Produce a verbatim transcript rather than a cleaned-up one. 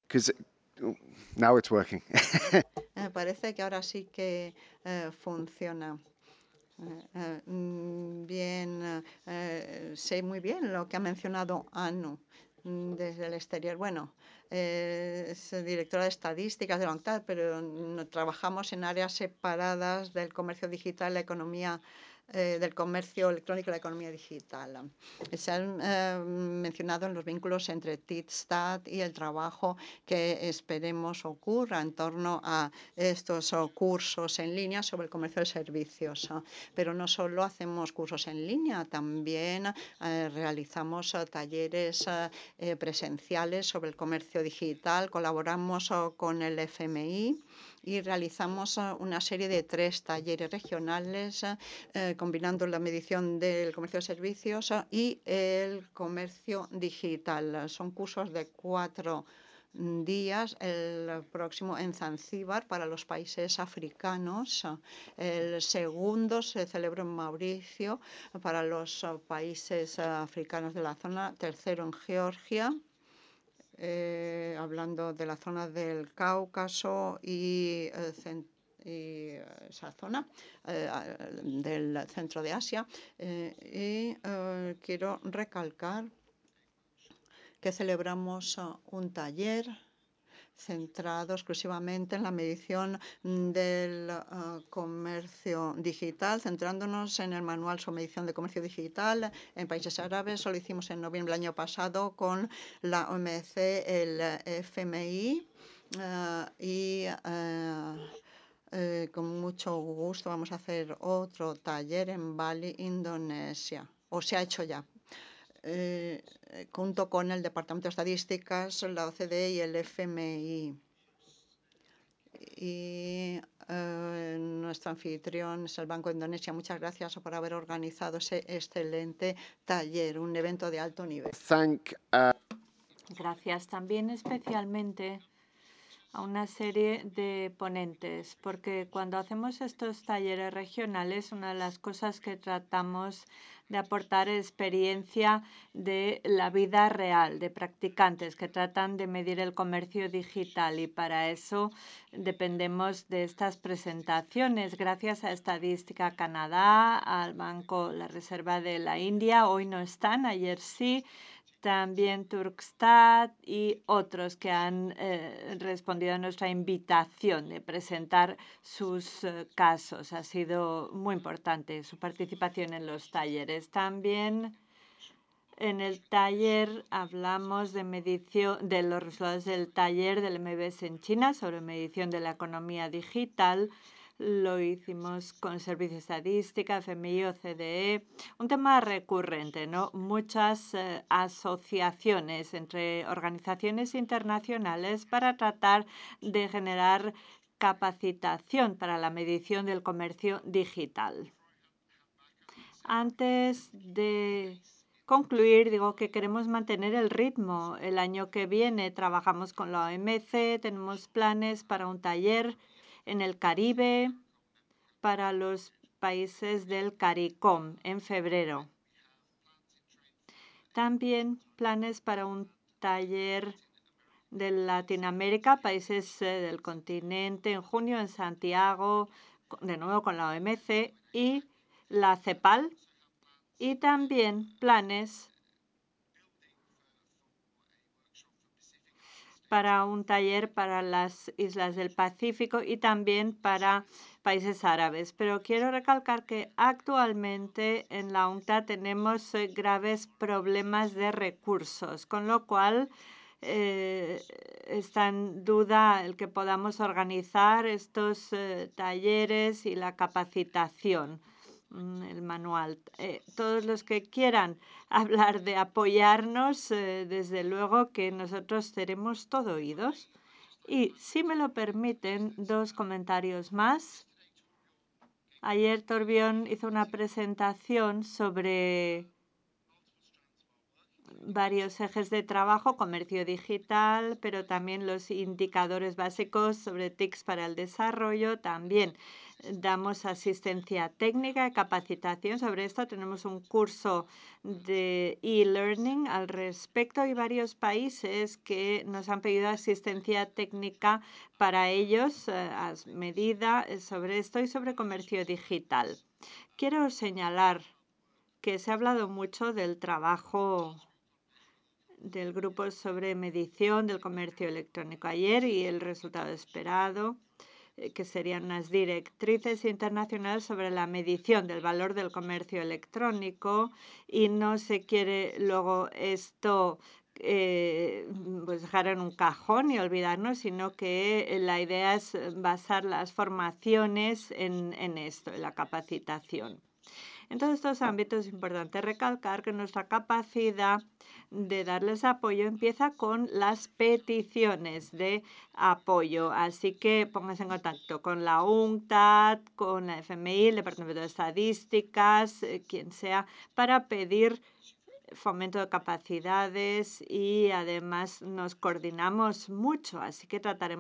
because now it's working. Me parece que ahora sí que eh, funciona. Eh, eh, mm, bien, eh, sé muy bien lo que ha mencionado Anu mm, desde el exterior. Bueno, eh, es directora de estadísticas de la UNCTAD, pero no, trabajamos en áreas separadas del comercio digital, la economía eh, del comercio electrónico y la economía digital. Se han eh, mencionado en los vínculos entre TIDSTAT y el trabajo que esperemos ocurra en torno a estos oh, cursos en línea sobre el comercio de servicios. Pero no solo hacemos cursos en línea, también eh, realizamos eh, talleres eh, presenciales sobre el comercio digital, colaboramos oh, con el F M I y realizamos uh, una serie de tres talleres regionales uh, combinando la medición del comercio de servicios uh, y el comercio digital. Son cursos de cuatro días, el próximo en Zanzíbar para los países africanos, el segundo se celebró en Mauricio para los países africanos de la zona, tercero en Georgia, eh, hablando de la zona del Cáucaso y, eh, y esa zona eh, del centro de Asia. Eh, y eh, quiero recalcar que celebramos uh, un taller centrado exclusivamente en la medición del uh, comercio digital, centrándonos en el manual sobre medición de comercio digital en países árabes. Lo hicimos en noviembre del año pasado con la O M C, el F M I uh, y uh, eh, con mucho gusto vamos a hacer otro taller en Bali, Indonesia. O se ha hecho ya. Eh, junto con el Departamento de Estadísticas, la O C D E y el F M I. Y eh, nuestro anfitrión es el Banco de Indonesia. Muchas gracias por haber organizado ese excelente taller, un evento de alto nivel. Thank, uh... Gracias también especialmente a una serie de ponentes, porque cuando hacemos estos talleres regionales, una de las cosas que tratamos de aportar es experiencia de la vida real, de practicantes que tratan de medir el comercio digital, y para eso dependemos de estas presentaciones. Gracias a Estadística Canadá, al Banco La Reserva de la India, hoy no están, ayer sí, también Turkstat y otros que han eh, respondido a nuestra invitación de presentar sus eh, casos. Ha sido muy importante su participación en los talleres. También en el taller hablamos de medición de los resultados del taller del M B S en China sobre medición de la economía digital. Lo hicimos con Servicio de Estadística, F M I, O C D E, un tema recurrente, ¿no? Muchas eh, asociaciones entre organizaciones internacionales para tratar de generar capacitación para la medición del comercio digital. Antes de concluir, digo que queremos mantener el ritmo. El año que viene trabajamos con la O M C, tenemos planes para un taller en el Caribe, para los países del CARICOM en febrero. También planes para un taller de Latinoamérica, países eh, del continente, en junio en Santiago, de nuevo con la O M C y la CEPAL, y también planes para un taller para las islas del Pacífico y también para países árabes. Pero quiero recalcar que actualmente en la UNCTAD tenemos eh, graves problemas de recursos, con lo cual eh, está en duda el que podamos organizar estos eh, talleres y la capacitación, el manual. Eh, todos los que quieran hablar de apoyarnos, eh, desde luego que nosotros seremos todo oídos. Y si me lo permiten, dos comentarios más. Ayer Torbjörn hizo una presentación sobre varios ejes de trabajo, comercio digital, pero también los indicadores básicos sobre T I Cs para el desarrollo. También damos asistencia técnica y capacitación sobre esto. Tenemos un curso de e-learning al respecto y varios países que nos han pedido asistencia técnica para ellos eh, a medida sobre esto y sobre comercio digital. Quiero señalar que se ha hablado mucho del trabajo del grupo sobre medición del comercio electrónico ayer y el resultado esperado, eh, que serían unas directrices internacionales sobre la medición del valor del comercio electrónico, y no se quiere luego esto eh, pues dejar en un cajón y olvidarnos, sino que la idea es basar las formaciones en, en esto, en la capacitación. En todos estos ámbitos es importante recalcar que nuestra capacidad de darles apoyo empieza con las peticiones de apoyo. Así que pónganse en contacto con la UNCTAD, con la F M I, el Departamento de Estadísticas, eh, quien sea, para pedir fomento de capacidades y además nos coordinamos mucho. Así que trataremos